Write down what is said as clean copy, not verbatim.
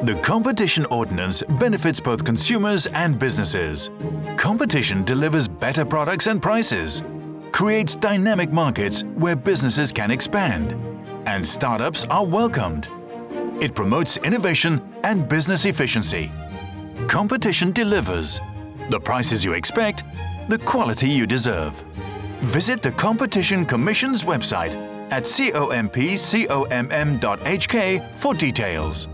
The Competition Ordinance benefits both consumers and businesses. Competition delivers better products and prices, creates dynamic markets where businesses can expand, and startups are welcomed. It promotes innovation and business efficiency. Competition delivers the prices you expect, the quality you deserve. Visit the Competition Commission's website at compcomm.hk for details.